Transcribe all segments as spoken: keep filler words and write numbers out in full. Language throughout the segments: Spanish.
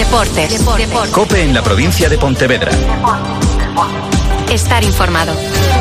Deportes. Deportes. COPE en la provincia de Pontevedra. Estar informado.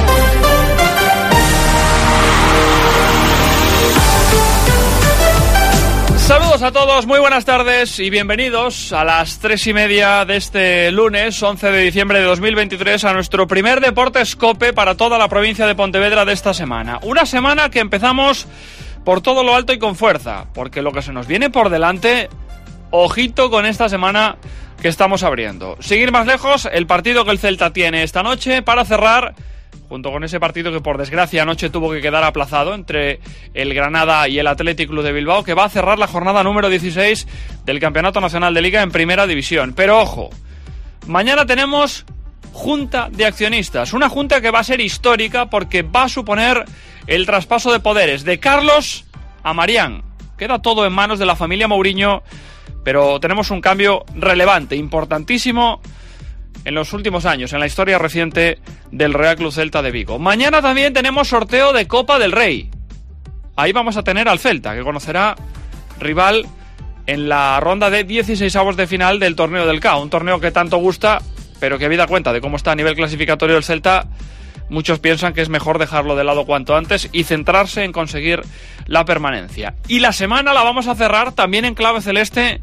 Saludos a todos, muy buenas tardes y bienvenidos a las tres y media de este lunes, once de diciembre de dos mil veintitrés, a nuestro primer Deportes COPE para toda la provincia de Pontevedra de esta semana. Una semana que empezamos por todo lo alto y con fuerza, porque lo que se nos viene por delante, ojito con esta semana que estamos abriendo. Seguir más lejos, el partido que el Celta tiene esta noche para cerrar, junto con ese partido que por desgracia anoche tuvo que quedar aplazado entre el Granada y el Athletic Club de Bilbao, que va a cerrar la jornada número dieciséis del Campeonato Nacional de Liga en Primera División. Pero ojo, mañana tenemos Junta de Accionistas, una junta que va a ser histórica porque va a suponer el traspaso de poderes de Carlos a Marián. Queda todo en manos de la familia Mourinho, pero tenemos un cambio relevante, importantísimo en los últimos años, en la historia reciente del Real Club Celta de Vigo. Mañana también tenemos sorteo de Copa del Rey. Ahí vamos a tener al Celta, que conocerá rival en la ronda de dieciseisavos de final del torneo del C A O, un torneo que tanto gusta, pero que habida cuenta de cómo está a nivel clasificatorio el Celta, muchos piensan que es mejor dejarlo de lado cuanto antes y centrarse en conseguir la permanencia. Y la semana la vamos a cerrar también en clave celeste.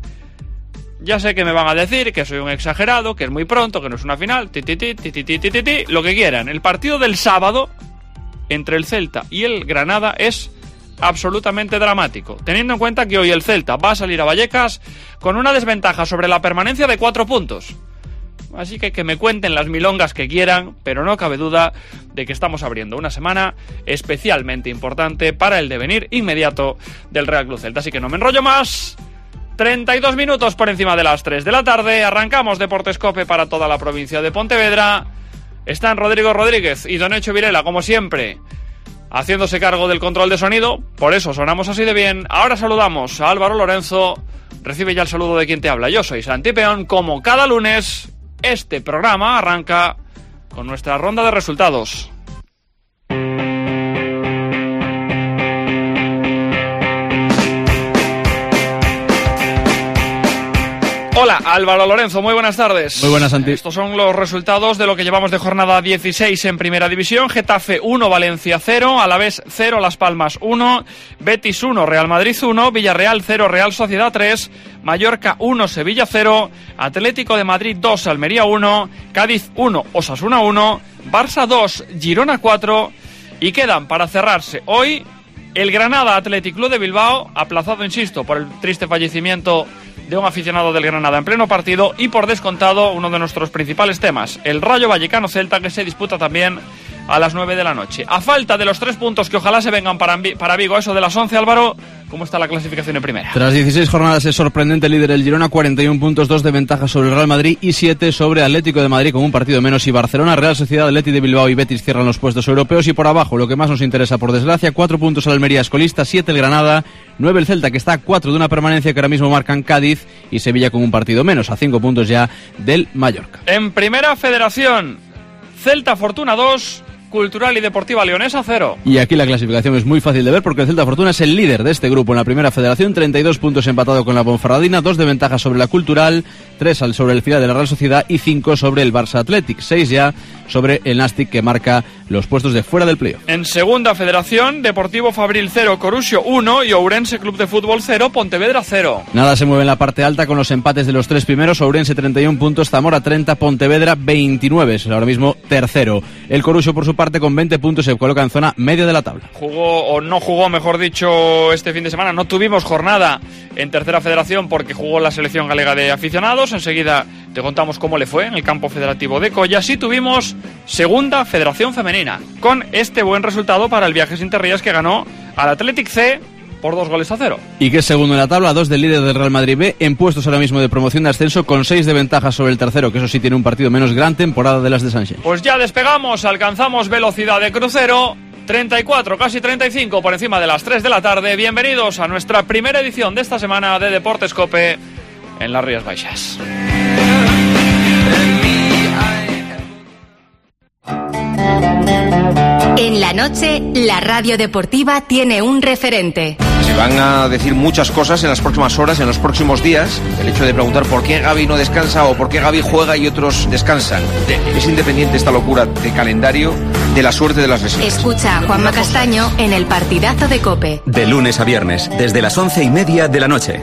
Ya sé que me van a decir que soy un exagerado, que es muy pronto, que no es una final, ti, ti, ti, ti, ti, ti, ti, ti, lo que quieran. El partido del sábado entre el Celta y el Granada es absolutamente dramático, teniendo en cuenta que hoy el Celta va a salir a Vallecas con una desventaja sobre la permanencia de cuatro puntos. Así que que me cuenten las milongas que quieran, pero no cabe duda de que estamos abriendo una semana especialmente importante para el devenir inmediato del Real Club Celta. Así que no me enrollo más. treinta y dos minutos por encima de las tres de la tarde, arrancamos Deportes COPE para toda la provincia de Pontevedra. Están Rodrigo Rodríguez y Don Echo Virela, como siempre, haciéndose cargo del control de sonido, por eso sonamos así de bien. Ahora saludamos a Álvaro Lorenzo, recibe ya el saludo de quien te habla. Yo soy Santi Peón, como cada lunes, este programa arranca con nuestra ronda de resultados. Hola, Álvaro Lorenzo, muy buenas tardes. Muy buenas, Santi. Estos son los resultados de lo que llevamos de jornada dieciséis en Primera División. Getafe uno, Valencia cero, Alavés cero, Las Palmas uno, Betis uno, Real Madrid uno, Villarreal cero, Real Sociedad tres, Mallorca uno, Sevilla cero, Atlético de Madrid dos, Almería uno, Cádiz uno, Osasuna uno, Barça dos, Girona cuatro, y quedan para cerrarse hoy el Granada Athletic Club de Bilbao, aplazado, insisto, por el triste fallecimiento de un aficionado del Granada en pleno partido, y por descontado uno de nuestros principales temas, el Rayo Vallecano Celta, que se disputa también a las nueve de la noche. A falta de los tres puntos que ojalá se vengan para, para Vigo, eso de las once, Álvaro, ¿cómo está la clasificación en primera? Tras dieciséis jornadas es sorprendente líder el Girona, cuarenta y uno puntos, dos de ventaja sobre el Real Madrid y siete sobre Atlético de Madrid con un partido menos, y Barcelona, Real Sociedad, Atleti de Bilbao y Betis cierran los puestos europeos. Y por abajo, lo que más nos interesa por desgracia, cuatro puntos al Almería escolista, siete el Granada, nueve el Celta, que está a cuatro de una permanencia que ahora mismo marcan Cádiz y Sevilla con un partido menos, a cinco puntos ya del Mallorca. En Primera Federación, Celta Fortuna dos, Cultural y Deportiva Leonesa cero. Y aquí la clasificación es muy fácil de ver porque el Celta Fortuna es el líder de este grupo en la Primera Federación, treinta y dos puntos empatado con la Ponferradina, dos de ventaja sobre la Cultural, tres sobre el final de la Real Sociedad y cinco sobre el Barça Athletic, seis ya sobre el Nastic, que marca los puestos de fuera del playoff. En Segunda Federación, Deportivo Fabril cero, Corusio uno y Ourense Club de Fútbol cero, Pontevedra cero. Nada se mueve en la parte alta con los empates de los tres primeros. Ourense treinta y uno puntos, Zamora treinta, Pontevedra veintinueve, es ahora mismo tercero. El Corusio, por su parte, con veinte puntos se coloca en zona media de la tabla. Jugó, o no jugó, mejor dicho, este fin de semana. No tuvimos jornada en Tercera Federación porque jugó la selección galega de aficionados. Enseguida te contamos cómo le fue en el campo federativo de Colla. Sí tuvimos Segunda Federación Femenina, con este buen resultado para el Viajes Interrías, que ganó al Athletic C por dos goles a cero. Y que es segundo en la tabla, dos del líder del Real Madrid B, en puestos ahora mismo de promoción de ascenso, con seis de ventaja sobre el tercero, que eso sí tiene un partido menos, gran temporada de las de Sánchez. Pues ya despegamos, alcanzamos velocidad de crucero, treinta y cuatro, casi treinta y cinco por encima de las tres de la tarde. Bienvenidos a nuestra primera edición de esta semana de Deportes COPE en las Rías Baixas. En la noche, la radio deportiva tiene un referente. Se van a decir muchas cosas en las próximas horas, en los próximos días. El hecho de preguntar por qué Gavi no descansa o por qué Gavi juega y otros descansan. Es independiente esta locura de calendario de la suerte de las lesiones. Escucha a Juanma Castaño en el partidazo de COPE. De lunes a viernes, desde las once y media de la noche.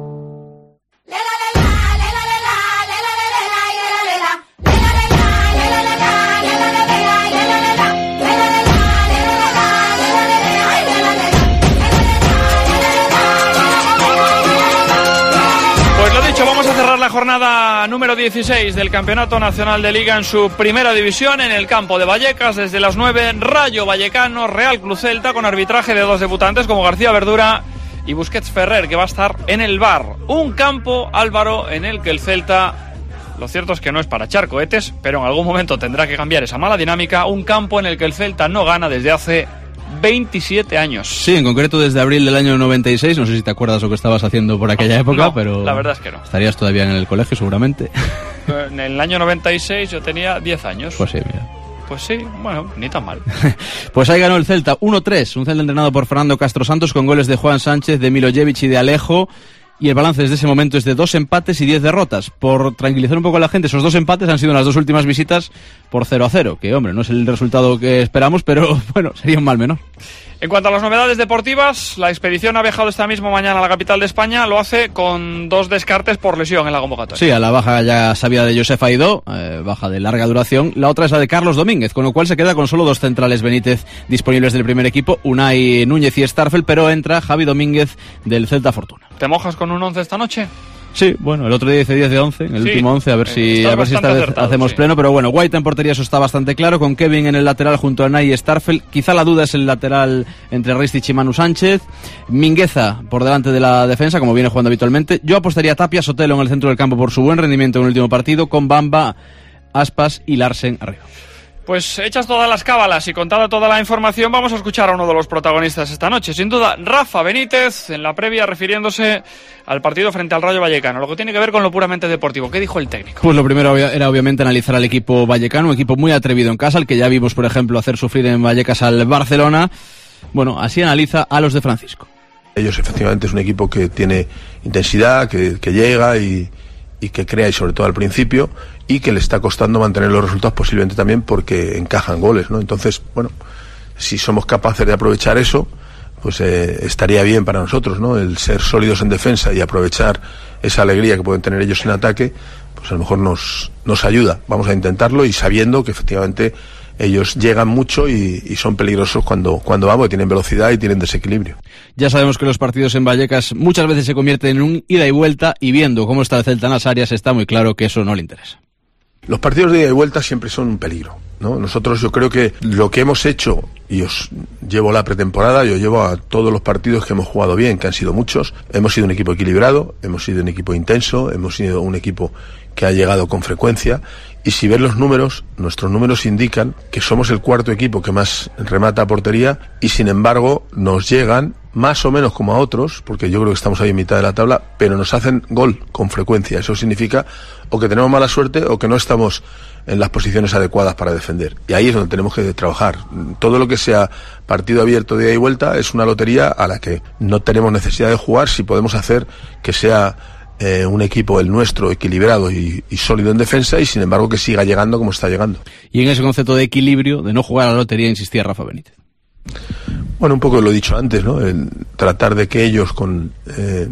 La jornada número dieciséis del Campeonato Nacional de Liga en su primera división en el campo de Vallecas desde las nueve, Rayo Vallecano, Real Club Celta con arbitraje de dos debutantes como García Verdura y Busquets Ferrer, que va a estar en el V A R. Un campo, Álvaro, en el que el Celta, lo cierto es que no es para echar cohetes, pero en algún momento tendrá que cambiar esa mala dinámica. Un campo en el que el Celta no gana desde hace veintisiete años. Sí, en concreto desde abril del año noventa y seis. No sé si te acuerdas lo que estabas haciendo por aquella época, no, pero la verdad es que no. Estarías todavía en el colegio seguramente. En el año noventa y seis yo tenía diez años. Pues sí, mira. Pues sí, bueno, ni tan mal. Pues ahí ganó el Celta uno tres, un Celta entrenado por Fernando Castro Santos con goles de Juan Sánchez, de Milojevic y de Alejo. Y el balance desde ese momento es de dos empates y diez derrotas. Por tranquilizar un poco a la gente, esos dos empates han sido en las dos últimas visitas por cero a cero, que hombre, no es el resultado que esperamos, pero bueno, sería un mal menor. En cuanto a las novedades deportivas, la expedición ha viajado esta misma mañana a la capital de España. Lo hace con dos descartes por lesión en la convocatoria. Sí, a la baja ya sabida de Josef Aidó, eh, baja de larga duración. La otra es la de Carlos Domínguez, con lo cual se queda con solo dos centrales Benítez disponibles del primer equipo, Unai Núñez y Starfel, pero entra Javi Domínguez del Celta Fortuna. ¿Te mojas con un once esta noche? Sí, bueno, el otro día hice diez de once, en el sí, último once, a ver si, a ver si esta vez acertado, hacemos sí. pleno, pero bueno, White en portería, eso está bastante claro, con Kevin en el lateral junto a Nay y Starfel. Quizá la duda es el lateral entre Ristich y Manu Sánchez. Mingueza por delante de la defensa, como viene jugando habitualmente. Yo apostaría a Tapia, Sotelo en el centro del campo por su buen rendimiento en el último partido, con Bamba, Aspas y Larsen arriba. Pues hechas todas las cábalas y contada toda la información, vamos a escuchar a uno de los protagonistas esta noche. Sin duda, Rafa Benítez, en la previa refiriéndose al partido frente al Rayo Vallecano, lo que tiene que ver con lo puramente deportivo. ¿Qué dijo el técnico? Pues lo primero era obviamente analizar al equipo vallecano, un equipo muy atrevido en casa, al que ya vimos, por ejemplo, hacer sufrir en Vallecas al Barcelona. Bueno, así analiza a los de Francisco. Ellos efectivamente es un equipo que tiene intensidad, que, que llega y... y que crea, y sobre todo al principio, y que le está costando mantener los resultados posiblemente también porque encajan goles, ¿no? Entonces, bueno, si somos capaces de aprovechar eso, pues eh, estaría bien para nosotros, ¿no? El ser sólidos en defensa y aprovechar esa alegría que pueden tener ellos en ataque, pues a lo mejor nos, nos ayuda. Vamos a intentarlo y sabiendo que efectivamente ellos llegan mucho y, y son peligrosos cuando, cuando vamos, tienen velocidad y tienen desequilibrio. Ya sabemos que los partidos en Vallecas muchas veces se convierten en un ida y vuelta, y viendo cómo está el Celta en las áreas está muy claro que eso no le interesa. Los partidos de ida y vuelta siempre son un peligro, ¿no? Nosotros, yo creo que lo que hemos hecho, y os llevo la pretemporada, yo llevo a todos los partidos que hemos jugado bien, que han sido muchos, hemos sido un equipo equilibrado, hemos sido un equipo intenso, hemos sido un equipo que ha llegado con frecuencia, y si ves los números, nuestros números indican que somos el cuarto equipo que más remata a portería, y sin embargo nos llegan más o menos como a otros, porque yo creo que estamos ahí en mitad de la tabla, pero nos hacen gol con frecuencia. Eso significa o que tenemos mala suerte o que no estamos en las posiciones adecuadas para defender, y ahí es donde tenemos que trabajar. Todo lo que sea partido abierto de ida y vuelta es una lotería a la que no tenemos necesidad de jugar si podemos hacer que sea eh, un equipo, el nuestro, equilibrado y, y sólido en defensa, y sin embargo que siga llegando como está llegando. Y en ese concepto de equilibrio, de no jugar a la lotería, insistía Rafa Benítez. Bueno, un poco lo he dicho antes, ¿no? El tratar de que ellos, con eh,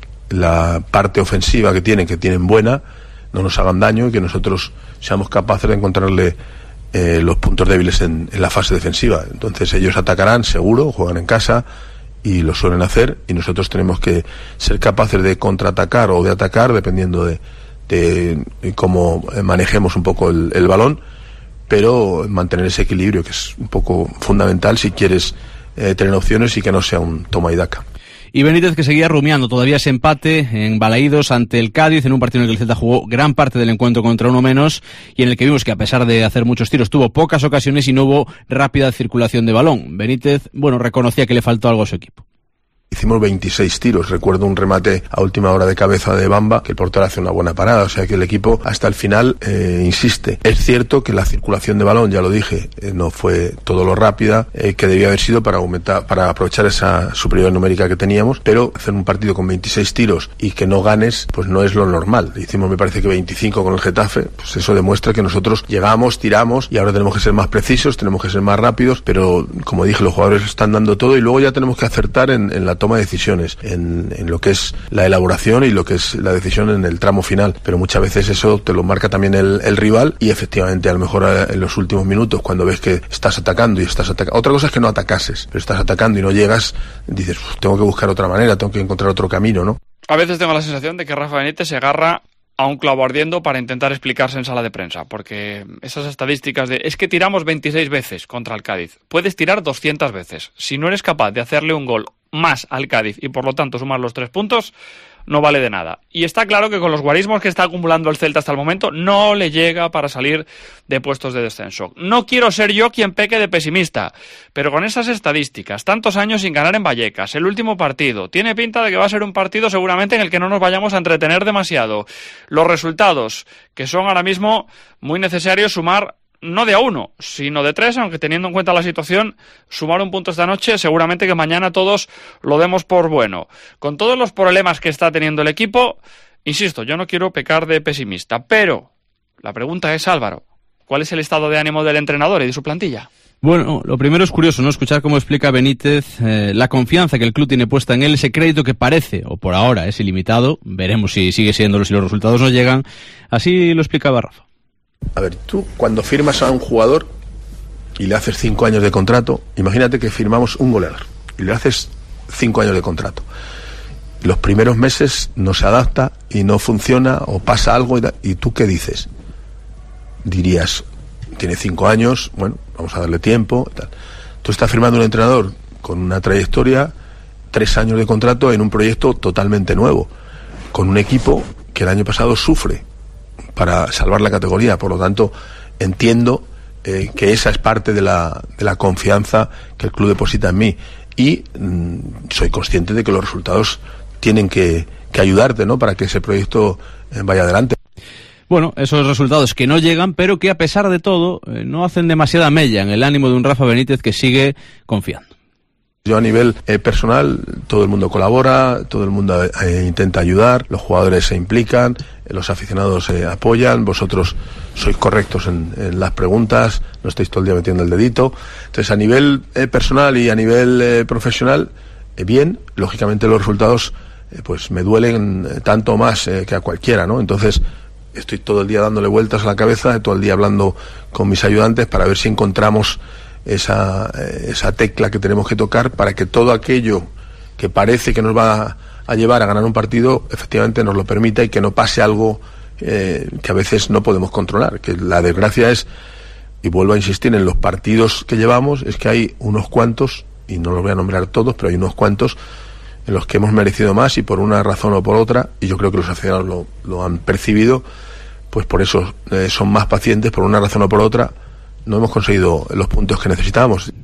la parte ofensiva que tienen, que tienen buena, no nos hagan daño, y que nosotros seamos capaces de encontrarle eh, los puntos débiles en, en la fase defensiva. Entonces ellos atacarán, seguro, juegan en casa y lo suelen hacer, y nosotros tenemos que ser capaces de contraatacar o de atacar, dependiendo de, de, de cómo manejemos un poco el, el balón, pero mantener ese equilibrio, que es un poco fundamental si quieres eh, tener opciones y que no sea un toma y daca. Y Benítez, que seguía rumiando todavía ese empate en Balaídos ante el Cádiz, en un partido en el que el Celta jugó gran parte del encuentro contra uno menos, y en el que vimos que a pesar de hacer muchos tiros tuvo pocas ocasiones y no hubo rápida circulación de balón. Benítez, bueno, reconocía que le faltó algo a su equipo. hicimos veintiséis tiros. Recuerdo un remate a última hora de cabeza de Bamba, que el portero hace una buena parada, o sea que el equipo hasta el final eh, insiste. Es cierto que la circulación de balón, ya lo dije, eh, no fue todo lo rápida eh, que debía haber sido para aumentar, para aprovechar esa superioridad numérica que teníamos, pero hacer un partido con veintiséis tiros y que no ganes, pues no es lo normal. Hicimos, me parece que veinticinco con el Getafe, pues eso demuestra que nosotros llegamos, tiramos y ahora tenemos que ser más precisos, tenemos que ser más rápidos, pero como dije, los jugadores están dando todo y luego ya tenemos que acertar en, en la toma de decisiones, en, en lo que es la elaboración y lo que es la decisión en el tramo final, pero muchas veces eso te lo marca también el, el rival y efectivamente a lo mejor en los últimos minutos cuando ves que estás atacando y estás atacando, otra cosa es que no atacases, pero estás atacando y no llegas, dices, tengo que buscar otra manera, tengo que encontrar otro camino, ¿no? A veces tengo la sensación de que Rafa Benítez se agarra a un clavo ardiendo para intentar explicarse en sala de prensa, porque esas estadísticas de es que tiramos veintiséis veces contra el Cádiz, puedes tirar doscientas veces, si no eres capaz de hacerle un gol más al Cádiz y por lo tanto sumar los tres puntos, no vale de nada. Y está claro que con los guarismos que está acumulando el Celta hasta el momento, no le llega para salir de puestos de descenso. No quiero ser yo quien peque de pesimista, pero con esas estadísticas, tantos años sin ganar en Vallecas, el último partido, tiene pinta de que va a ser un partido seguramente en el que no nos vayamos a entretener demasiado. Los resultados, que son ahora mismo muy necesarios sumar no de a uno, sino de tres, aunque teniendo en cuenta la situación, sumar un punto esta noche, seguramente que mañana todos lo demos por bueno. Con todos los problemas que está teniendo el equipo, insisto, yo no quiero pecar de pesimista, pero la pregunta es, Álvaro, ¿cuál es el estado de ánimo del entrenador y de su plantilla? Bueno, lo primero es curioso, ¿no? Escuchar cómo explica Benítez eh, la confianza que el club tiene puesta en él, ese crédito que parece, o por ahora es ilimitado, veremos si sigue siéndolo, si los resultados no llegan. Así lo explicaba Rafa. A ver, tú cuando firmas a un jugador y le haces cinco años de contrato, imagínate que firmamos un goleador y le haces cinco años de contrato. Los primeros meses no se adapta y no funciona o pasa algo y, y tú ¿qué dices? Dirías, tiene cinco años, bueno, vamos a darle tiempo, tal. Tú estás firmando un entrenador con una trayectoria, tres años de contrato en un proyecto totalmente nuevo, con un equipo que el año pasado sufre para salvar la categoría, por lo tanto entiendo eh, que esa es parte de la, de la confianza que el club deposita en mí y mmm, soy consciente de que los resultados tienen que, que ayudarte, ¿no?, para que ese proyecto eh, vaya adelante. Bueno, esos resultados que no llegan, pero que a pesar de todo eh, no hacen demasiada mella en el ánimo de un Rafa Benítez que sigue confiando. Yo a nivel eh, personal, todo el mundo colabora, todo el mundo eh, intenta ayudar, los jugadores se implican, eh, los aficionados se eh, apoyan, vosotros sois correctos en, en las preguntas, no estáis todo el día metiendo el dedito. Entonces, a nivel eh, personal y a nivel eh, profesional, eh, bien, lógicamente los resultados eh, pues me duelen eh, tanto más eh, que a cualquiera, ¿no? Entonces, estoy todo el día dándole vueltas a la cabeza, todo el día hablando con mis ayudantes para ver si encontramos esa, esa tecla que tenemos que tocar para que todo aquello que parece que nos va a llevar a ganar un partido efectivamente nos lo permita y que no pase algo eh, que a veces no podemos controlar, que la desgracia es, y vuelvo a insistir en los partidos que llevamos, es que hay unos cuantos, y no los voy a nombrar todos, pero hay unos cuantos en los que hemos merecido más y por una razón o por otra, y yo creo que los aficionados lo, lo han percibido, pues por eso eh, son más pacientes, por una razón o por otra no hemos conseguido los puntos que necesitábamos.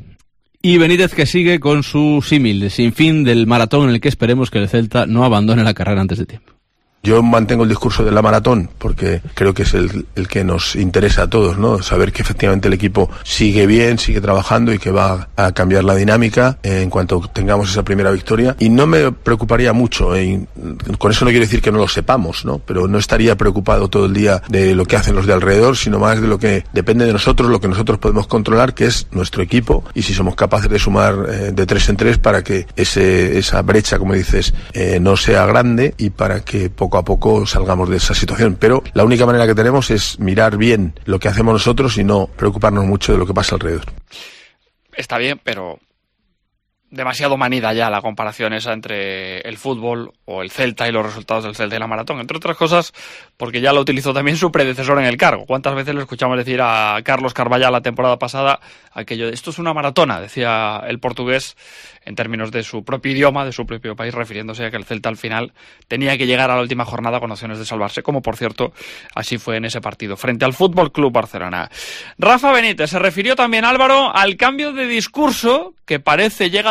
Y Benítez que sigue con su símil sin fin del maratón en el que esperemos que el Celta no abandone la carrera antes de tiempo. Yo mantengo el discurso de la maratón porque creo que es el, el que nos interesa a todos, ¿no? Saber que efectivamente el equipo sigue bien, sigue trabajando y que va a cambiar la dinámica en cuanto tengamos esa primera victoria. Y no me preocuparía mucho, ¿eh? Con eso no quiero decir que no lo sepamos, ¿no? Pero no estaría preocupado todo el día de lo que hacen los de alrededor, sino más de lo que depende de nosotros, lo que nosotros podemos controlar, que es nuestro equipo, y si somos capaces de sumar eh, de tres en tres para que ese, esa brecha, como dices, eh, no sea grande y para que poco a poco salgamos de esa situación. Pero la única manera que tenemos es mirar bien lo que hacemos nosotros y no preocuparnos mucho de lo que pasa alrededor. Está bien, pero demasiado manida ya la comparación esa entre el fútbol o el Celta y los resultados del Celta y la maratón, entre otras cosas porque ya lo utilizó también su predecesor en el cargo. ¿Cuántas veces le escuchamos decir a Carlos Carvallal la temporada pasada aquello de esto es una maratona, decía el portugués en términos de su propio idioma, de su propio país, refiriéndose a que el Celta al final tenía que llegar a la última jornada con opciones de salvarse, como por cierto así fue en ese partido frente al Fútbol Club Barcelona. Rafa Benítez se refirió también, Álvaro, al cambio de discurso que parece llega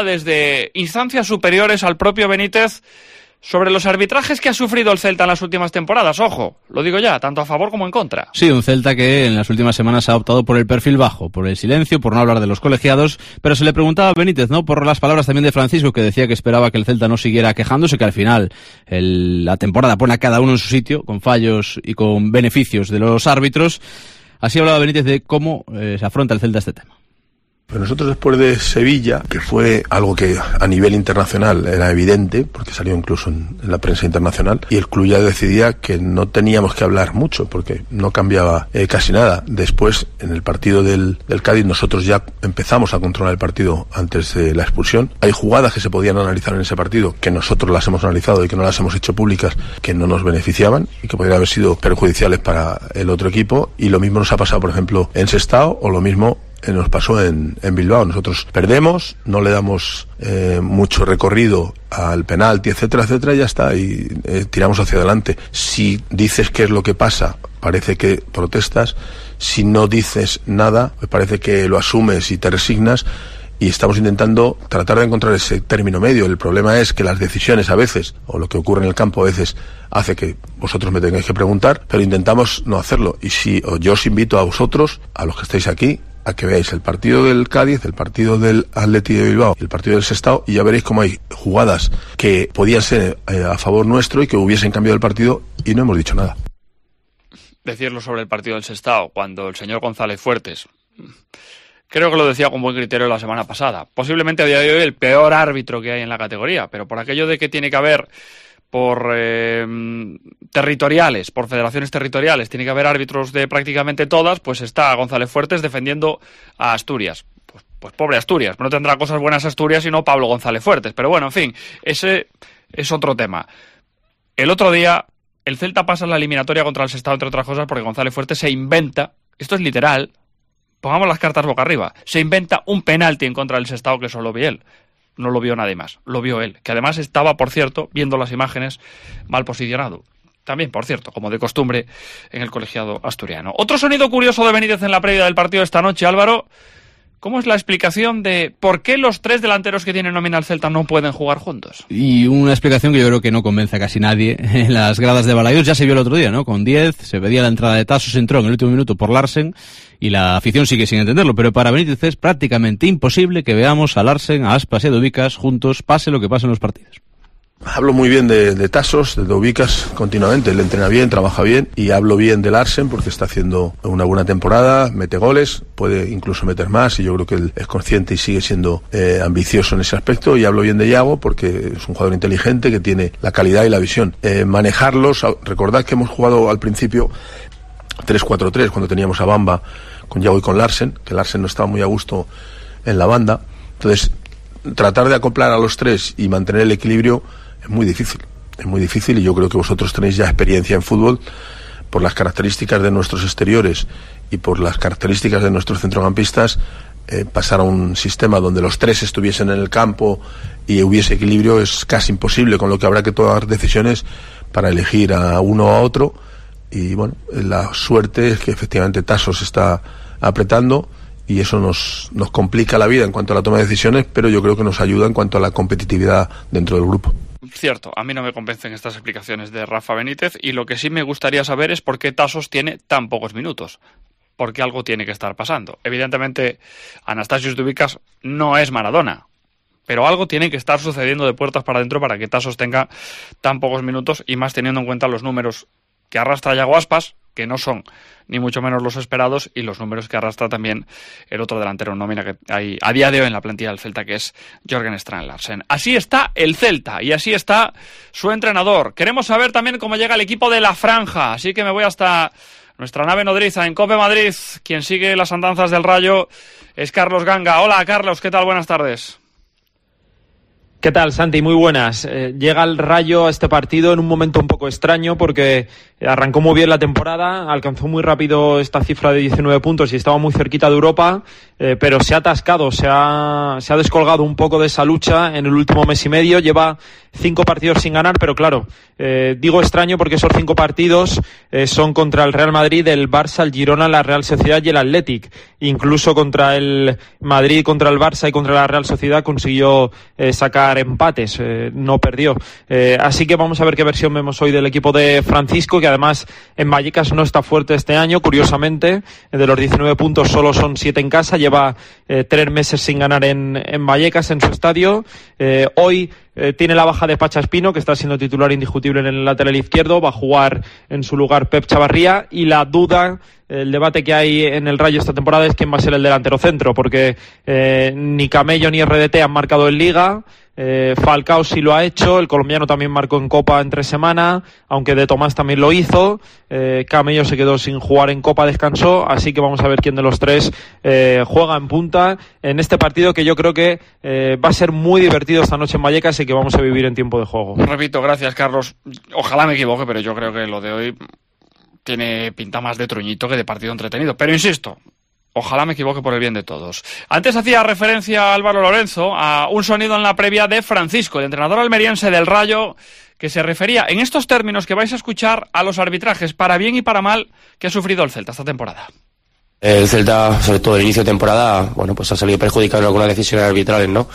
desde instancias superiores al propio Benítez sobre los arbitrajes que ha sufrido el Celta en las últimas temporadas. Ojo, lo digo ya, tanto a favor como en contra. Sí, un Celta que en las últimas semanas ha optado por el perfil bajo, por el silencio, por no hablar de los colegiados, pero se le preguntaba a Benítez, ¿no?, por las palabras también de Francisco, que decía que esperaba que el Celta no siguiera quejándose, que al final el, la temporada pone a cada uno en su sitio, con fallos y con beneficios de los árbitros. Así hablaba Benítez de cómo eh, se afronta el Celta este tema. Pero nosotros después de Sevilla, que fue algo que a nivel internacional era evidente, porque salió incluso en, en la prensa internacional, y el club ya decidía que no teníamos que hablar mucho, porque no cambiaba eh, casi nada. Después, en el partido del, del Cádiz, nosotros ya empezamos a controlar el partido antes de la expulsión. Hay jugadas que se podían analizar en ese partido, que nosotros las hemos analizado y que no las hemos hecho públicas, que no nos beneficiaban y que podrían haber sido perjudiciales para el otro equipo, y lo mismo nos ha pasado, por ejemplo, en Sestao, o lo mismo nos pasó en, en Bilbao. Nosotros perdemos, no le damos eh, mucho recorrido al penalti, etcétera, etcétera, y ya está, y eh, tiramos hacia adelante. Si dices qué es lo que pasa, parece que protestas. Si no dices nada, pues parece que lo asumes y te resignas, y estamos intentando tratar de encontrar ese término medio. El problema es que las decisiones a veces, o lo que ocurre en el campo a veces, hace que vosotros me tengáis que preguntar, pero intentamos no hacerlo. Y si o yo os invito a vosotros, a los que estáis aquí, a que veáis el partido del Cádiz, el partido del Atleti de Bilbao y el partido del Sestao, y ya veréis cómo hay jugadas que podían ser eh, a favor nuestro y que hubiesen cambiado el partido, y no hemos dicho nada. Decirlo sobre el partido del Sestao, cuando el señor González Fuertes, creo que lo decía con buen criterio la semana pasada, posiblemente a día de hoy el peor árbitro que hay en la categoría, pero por aquello de que tiene que haber por eh, territoriales, por federaciones territoriales, tiene que haber árbitros de prácticamente todas, pues está González Fuertes defendiendo a Asturias. Pues, pues pobre Asturias, no tendrá cosas buenas Asturias sino Pablo González Fuertes, pero bueno, en fin, ese es otro tema. El otro día el Celta pasa en la eliminatoria contra el Sestao, entre otras cosas, porque González Fuertes se inventa, esto es literal, pongamos las cartas boca arriba, se inventa un penalti en contra del Sestao que solo vi él. No lo vio nadie más, lo vio él, que además estaba, por cierto, viendo las imágenes, mal posicionado. También, por cierto, como de costumbre en el colegiado asturiano. Otro sonido curioso de Benítez en la previa del partido de esta noche, Álvaro. ¿Cómo es la explicación de por qué los tres delanteros que tiene nómina el Celta no pueden jugar juntos? Y una explicación que yo creo que no convence a casi nadie. En las gradas de Balaídos ya se vio el otro día, ¿no? Con diez, se pedía la entrada de Tasos, entró en el último minuto por Larsen, y la afición sigue sin entenderlo, pero para Benítez es prácticamente imposible que veamos a Larsen, a Aspas y a Dubicas juntos, pase lo que pase en los partidos. Hablo muy bien de, de Tasos, de Dubicas continuamente, él entrena bien, trabaja bien, y hablo bien de Larsen porque está haciendo una buena temporada, mete goles, puede incluso meter más, y yo creo que él es consciente y sigue siendo eh, ambicioso en ese aspecto. Y hablo bien de Iago porque es un jugador inteligente que tiene la calidad y la visión. Eh, manejarlos, recordad que hemos jugado al principio tres cuatro tres cuando teníamos a Bamba con Iago y con Larsen, que Larsen no estaba muy a gusto en la banda, entonces tratar de acoplar a los tres y mantener el equilibrio es muy difícil, es muy difícil, y yo creo que vosotros tenéis ya experiencia en fútbol por las características de nuestros exteriores y por las características de nuestros centrocampistas. Eh, pasar a un sistema donde los tres estuviesen en el campo y hubiese equilibrio es casi imposible, con lo que habrá que tomar decisiones para elegir a uno o a otro. Y bueno, la suerte es que efectivamente Tasos está apretando, y eso nos, nos complica la vida en cuanto a la toma de decisiones, pero yo creo que nos ayuda en cuanto a la competitividad dentro del grupo. Cierto, a mí no me convencen estas explicaciones de Rafa Benítez, y lo que sí me gustaría saber es por qué Tasos tiene tan pocos minutos, porque algo tiene que estar pasando. Evidentemente, Anastasios Dubicas no es Maradona, pero algo tiene que estar sucediendo de puertas para adentro para que Tasos tenga tan pocos minutos, y más teniendo en cuenta los números que arrastra Iago Aspas, que no son ni mucho menos los esperados, y los números que arrastra también el otro delantero en nómina que hay a día de hoy en la plantilla del Celta, que es Jørgen Strand Larsen. Así está el Celta y así está su entrenador. Queremos saber también cómo llega el equipo de la Franja, así que me voy hasta nuestra nave nodriza en COPE Madrid. Quien sigue las andanzas del Rayo es Carlos Ganga. Hola, Carlos, ¿qué tal? Buenas tardes. ¿Qué tal, Santi? Muy buenas. Eh, llega el Rayo a este partido en un momento un poco extraño porque arrancó muy bien la temporada, alcanzó muy rápido esta cifra de diecinueve puntos y estaba muy cerquita de Europa, eh, pero se ha atascado, se ha, se ha descolgado un poco de esa lucha en el último mes y medio. Lleva cinco partidos sin ganar, pero claro, eh, digo extraño porque esos cinco partidos eh, son contra el Real Madrid, el Barça, el Girona, la Real Sociedad y el Athletic. Incluso contra el Madrid, contra el Barça y contra la Real Sociedad consiguió eh, sacar empates, eh, no perdió. Eh, así que vamos a ver qué versión vemos hoy del equipo de Francisco, que además en Vallecas no está fuerte este año, curiosamente. De los diecinueve puntos solo son siete en casa, lleva eh, tres meses sin ganar en, en Vallecas, en su estadio. Eh, hoy eh, tiene la baja de Pacha Espino, que está siendo titular indiscutible en el lateral izquierdo, va a jugar en su lugar Pep Chavarría, y la duda, el debate que hay en el Rayo esta temporada es quién va a ser el delantero centro, porque eh, ni Camello ni R D T han marcado en Liga. Eh, Falcao sí lo ha hecho, el colombiano también marcó en Copa entre semana, aunque De Tomás también lo hizo. eh, Camello se quedó sin jugar en Copa, descansó, así que vamos a ver quién de los tres eh, juega en punta en este partido, que yo creo que eh, va a ser muy divertido esta noche en Vallecas y que vamos a vivir en tiempo de juego. Repito, gracias, Carlos. Ojalá me equivoque, pero yo creo que lo de hoy tiene pinta más de truñito que de partido entretenido, pero insisto, ojalá me equivoque por el bien de todos. Antes hacía referencia Álvaro Lorenzo a un sonido en la previa de Francisco, el entrenador almeriense del Rayo, que se refería en estos términos que vais a escuchar a los arbitrajes, para bien y para mal, que ha sufrido el Celta esta temporada. El Celta, sobre todo el inicio de temporada, bueno, pues ha salido perjudicado en algunas decisiones arbitrales, ¿no?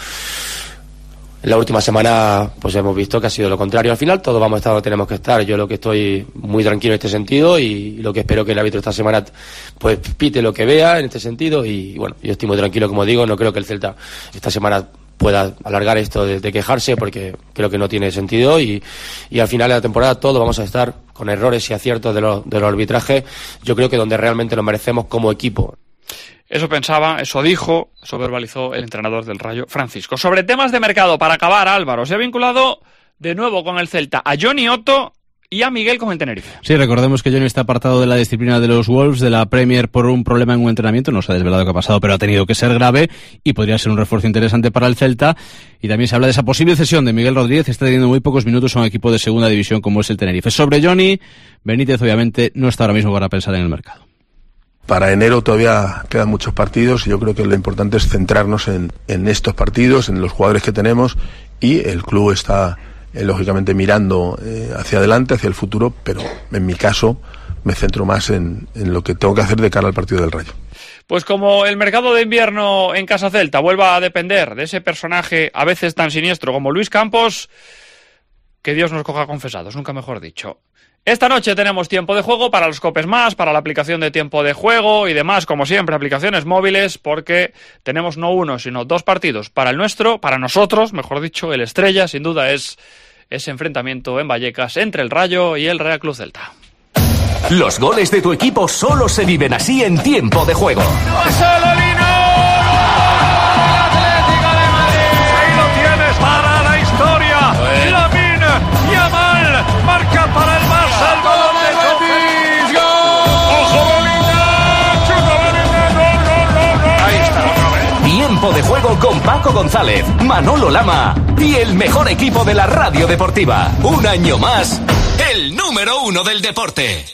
En la última semana pues hemos visto que ha sido lo contrario. Al final todos vamos a estar donde tenemos que estar. Yo lo que estoy muy tranquilo en este sentido y lo que espero que el árbitro esta semana pues pite lo que vea en este sentido. Y bueno, yo estoy muy tranquilo, como digo. No creo que el Celta esta semana pueda alargar esto de, de quejarse, porque creo que no tiene sentido. Y, y al final de la temporada todos vamos a estar con errores y aciertos de los, de los arbitrajes. Yo creo que donde realmente lo merecemos como equipo. Eso pensaba, eso dijo, eso verbalizó el entrenador del Rayo, Francisco. Sobre temas de mercado, para acabar, Álvaro, se ha vinculado de nuevo con el Celta a Johnny Otto y a Miguel con el Tenerife. Sí, recordemos que Johnny está apartado de la disciplina de los Wolves, de la Premier, por un problema en un entrenamiento. No se ha desvelado qué ha pasado, pero ha tenido que ser grave y podría ser un refuerzo interesante para el Celta. Y también se habla de esa posible cesión de Miguel Rodríguez, está teniendo muy pocos minutos a un equipo de segunda división como es el Tenerife. Sobre Johnny, Benítez obviamente no está ahora mismo para pensar en el mercado. Para enero todavía quedan muchos partidos y yo creo que lo importante es centrarnos en, en estos partidos, en los jugadores que tenemos, y el club está eh, lógicamente mirando eh, hacia adelante, hacia el futuro, pero en mi caso me centro más en, en lo que tengo que hacer de cara al partido del Rayo. Pues como el mercado de invierno en Casa Celta vuelva a depender de ese personaje a veces tan siniestro como Luis Campos, que Dios nos coja confesados, nunca mejor dicho. Esta noche tenemos tiempo de juego para los Copes Más, para la aplicación de tiempo de juego y demás, como siempre, aplicaciones móviles, porque tenemos no uno, sino dos partidos. Para el nuestro, para nosotros, mejor dicho, el estrella, sin duda, es ese enfrentamiento en Vallecas entre el Rayo y el Real Club Celta. Los goles de tu equipo solo se viven así en tiempo de juego. Tiempo de juego con Paco González, Manolo Lama y el mejor equipo de la radio deportiva. Un año más, el número uno del deporte.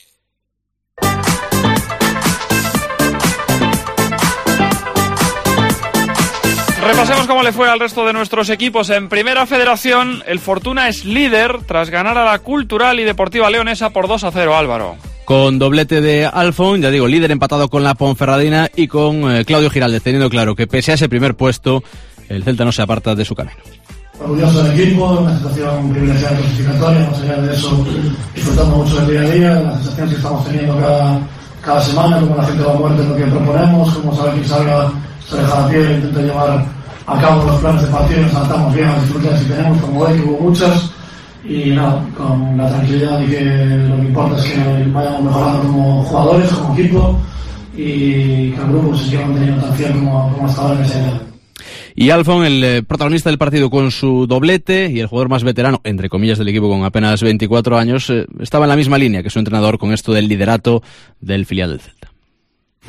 Repasemos cómo le fue al resto de nuestros equipos. En Primera Federación, el Fortuna es líder tras ganar a la Cultural y Deportiva Leonesa por dos a cero, Álvaro. Con doblete de Alfon, ya digo, líder empatado con la Ponferradina y con eh, Claudio Giraldez, teniendo claro que pese a ese primer puesto, el Celta no se aparta de su camino. Orgulloso del equipo, una situación privilegiada clasificatoria, más allá de eso, disfrutando mucho del día a día, las sensaciones que estamos teniendo cada, cada semana, como la gente va a muerte en lo que proponemos, como sabe quién salga, se deja la piel, intenta llevar a cabo los planes de partido, nos saltamos bien las dificultades que tenemos, como hoy, que hubo muchas. Y nada, con la tranquilidad de que lo que importa es que vayamos mejorando como jugadores, como equipo, y que el grupo se siga manteniendo tan fiel como, como hasta ahora en esa idea. Y Alfon, el eh, protagonista del partido con su doblete y el jugador más veterano, entre comillas, del equipo con apenas veinticuatro años, eh, estaba en la misma línea que su entrenador con esto del liderato del filial del Celta.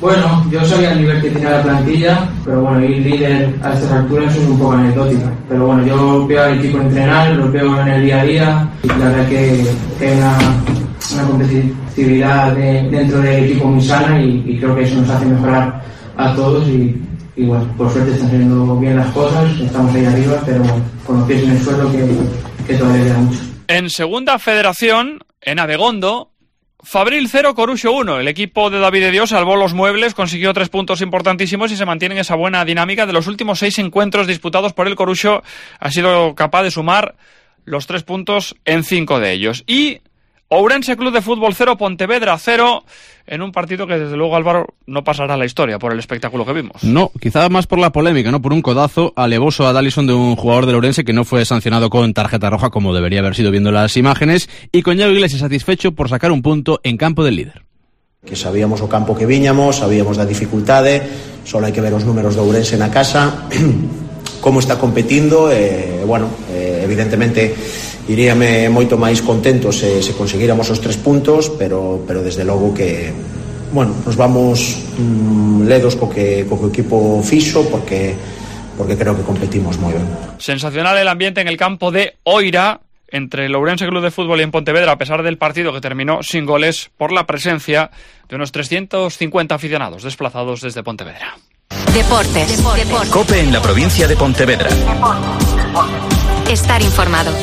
Bueno, yo sabía el nivel que tenía la plantilla, pero bueno, ir líder a estas alturas es un poco anecdótico. Pero bueno, yo veo al equipo entrenar, lo veo en el día a día y la verdad que, que hay una, una competitividad de, dentro del equipo muy sana y, y creo que eso nos hace mejorar a todos y, y bueno, por suerte están saliendo bien las cosas, estamos ahí arriba, pero bueno, con los pies en el suelo que, que todavía queda mucho. En segunda federación, en Abegondo, Fabril cero, Coruxo uno. El equipo de David de Dios salvó los muebles, consiguió tres puntos importantísimos y se mantiene en esa buena dinámica. De los últimos seis encuentros disputados por el Coruxo, ha sido capaz de sumar los tres puntos en cinco de ellos. Y Ourense Club de Fútbol cero, Pontevedra cero, en un partido que desde luego, Álvaro, no pasará a la historia por el espectáculo que vimos. No, quizá más por la polémica, ¿no? Por un codazo alevoso a Dallison de un jugador del Ourense que no fue sancionado con tarjeta roja como debería haber sido viendo las imágenes, y con Iago Iglesias satisfecho por sacar un punto en campo del líder. Que sabíamos o campo que viñamos, sabíamos da dificultade, solo hai que ver os números do Ourense na casa, como está competindo, e, bueno, eh, evidentemente iríame moito máis contento se, se conseguíramos os tres puntos, pero, pero desde logo que, bueno, nos vamos mmm, ledos co que, co que o equipo fixo, porque, porque creo que competimos moi ben. Sensacional el ambiente en el campo de Oira, entre el Ourense Club de Fútbol y en Pontevedra, a pesar del partido que terminó sin goles, por la presencia de unos trescientos cincuenta aficionados desplazados desde Pontevedra. Deportes. Deportes. COPE en la provincia de Pontevedra. Estar informado.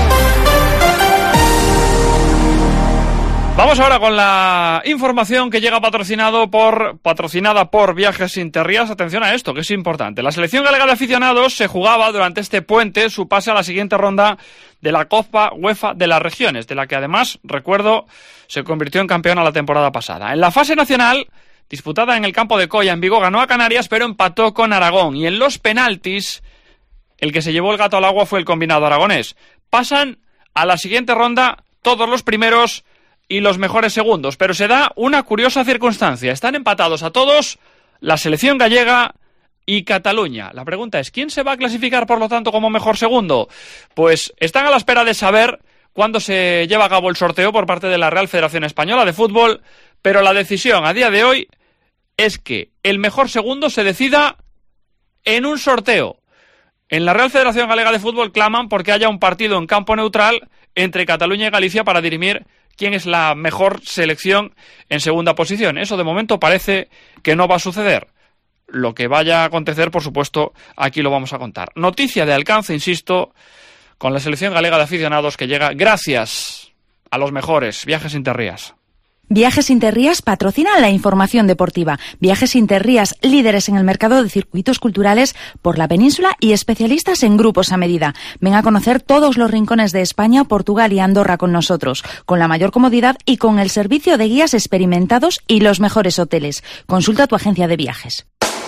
Vamos ahora con la información que llega patrocinado por patrocinada por Viajes Interrías. Atención a esto, que es importante. La selección galega de aficionados se jugaba durante este puente su pase a la siguiente ronda de la Copa UEFA de las Regiones, de la que además, recuerdo, se convirtió en campeona la temporada pasada. En la fase nacional, disputada en el campo de Coya en Vigo, ganó a Canarias, pero empató con Aragón. Y en los penaltis, el que se llevó el gato al agua fue el combinado aragonés. Pasan a la siguiente ronda todos los primeros y los mejores segundos, pero se da una curiosa circunstancia. Están empatados a todos la selección gallega y Cataluña. La pregunta es, ¿quién se va a clasificar, por lo tanto, como mejor segundo? Pues están a la espera de saber cuándo se lleva a cabo el sorteo por parte de la Real Federación Española de Fútbol, pero la decisión a día de hoy es que el mejor segundo se decida en un sorteo. En la Real Federación Galega de Fútbol claman porque haya un partido en campo neutral entre Cataluña y Galicia para dirimir quién es la mejor selección en segunda posición. Eso de momento parece que no va a suceder. Lo que vaya a acontecer, por supuesto, aquí lo vamos a contar. Noticia de alcance, insisto, con la selección galega de aficionados que llega gracias a los mejores, Viajes Interrías. Viajes Interrías patrocinan la información deportiva. Viajes Interrías, líderes en el mercado de circuitos culturales por la península y especialistas en grupos a medida. Ven a conocer todos los rincones de España, Portugal y Andorra con nosotros, con la mayor comodidad y con el servicio de guías experimentados y los mejores hoteles. Consulta tu agencia de viajes.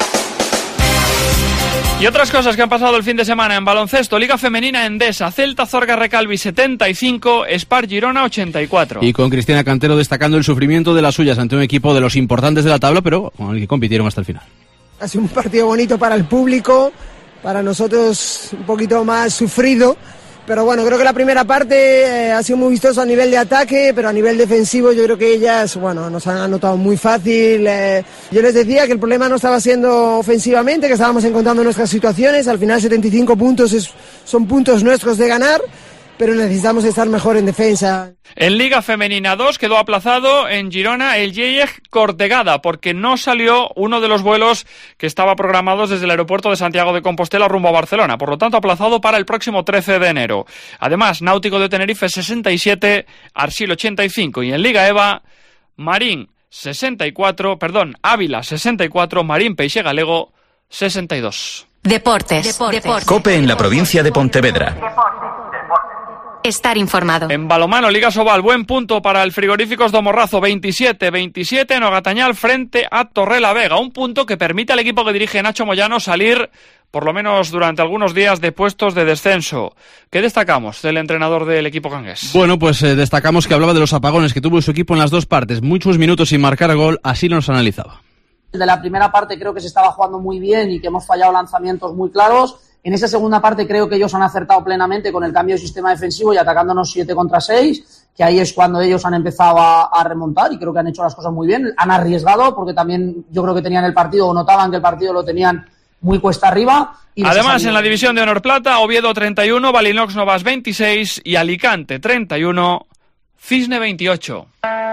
Y otras cosas que han pasado el fin de semana en baloncesto: Liga Femenina Endesa, Celta Zorga Recalvi setenta y cinco, Spar Girona ochenta y cuatro. Y con Cristina Cantero destacando el sufrimiento de las suyas ante un equipo de los importantes de la tabla, pero con el que compitieron hasta el final. Ha sido un partido bonito para el público, para nosotros un poquito más sufrido. Pero bueno, creo que la primera parte eh, ha sido muy vistosa a nivel de ataque, pero a nivel defensivo yo creo que ellas, bueno, nos han anotado muy fácil. Eh, yo les decía que el problema no estaba siendo ofensivamente, que estábamos encontrando nuestras situaciones. Al final setenta y cinco puntos es, son puntos nuestros de ganar, pero necesitamos estar mejor en defensa. En Liga Femenina dos quedó aplazado en Girona el Lleyeg Cortegada porque no salió uno de los vuelos que estaba programados desde el aeropuerto de Santiago de Compostela rumbo a Barcelona, por lo tanto aplazado para el próximo trece de enero. Además, Náutico de Tenerife sesenta y siete, Arsil ochenta y cinco, y en Liga EVA, Marín sesenta y cuatro, perdón, Ávila sesenta y cuatro, Marín Peixe Galego sesenta y dos. Deportes. Deportes. Deportes. COPE en la provincia de Pontevedra. Estar informado. En balonmano, Liga Sobal, buen punto para el Frigoríficos do Morrazo, veintisiete veintisiete en Ogatañal frente a Torrelavega. Un punto que permite al equipo que dirige Nacho Moyano salir, por lo menos durante algunos días, de puestos de descenso. ¿Qué destacamos del entrenador del equipo cangués? Bueno, pues eh, destacamos que hablaba de los apagones que tuvo su equipo en las dos partes. Muchos minutos sin marcar gol, así nos analizaba. De la primera parte creo que se estaba jugando muy bien y que hemos fallado lanzamientos muy claros. En esa segunda parte creo que ellos han acertado plenamente con el cambio de sistema defensivo y atacándonos siete contra seis, que ahí es cuando ellos han empezado a, a remontar y creo que han hecho las cosas muy bien. Han arriesgado porque también yo creo que tenían el partido o notaban que el partido lo tenían muy cuesta arriba. Y además, en la división de honor plata, Oviedo treinta y uno, Valinox Novas veintiséis y Alicante treinta y uno, Cisne veintiocho.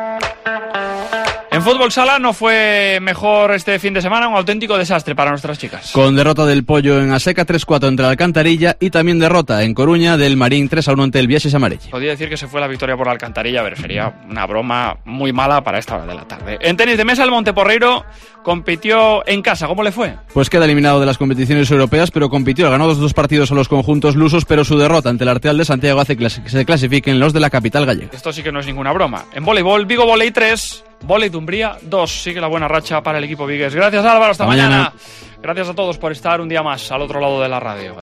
En fútbol sala no fue mejor este fin de semana, un auténtico desastre para nuestras chicas. Con derrota del Pollo en Aseca tres cuatro entre Alcantarilla y también derrota en Coruña del Marín tres a uno ante el Viajes Amarelli. Podría decir que se fue la victoria por la Alcantarilla, pero sería una broma muy mala para esta hora de la tarde. En tenis de mesa, el Monteporreiro compitió en casa. ¿Cómo le fue? Pues queda eliminado de las competiciones europeas, pero compitió. Ganó los dos partidos a los conjuntos lusos, pero su derrota ante el Arteal de Santiago hace que se clasifiquen los de la capital gallega. Esto sí que no es ninguna broma. En voleibol, Vigo Voley tres, Voley Dumbría dos. Sigue la buena racha para el equipo vigués. Gracias, Álvaro. Hasta, hasta mañana. mañana. Gracias a todos por estar un día más al otro lado de la radio.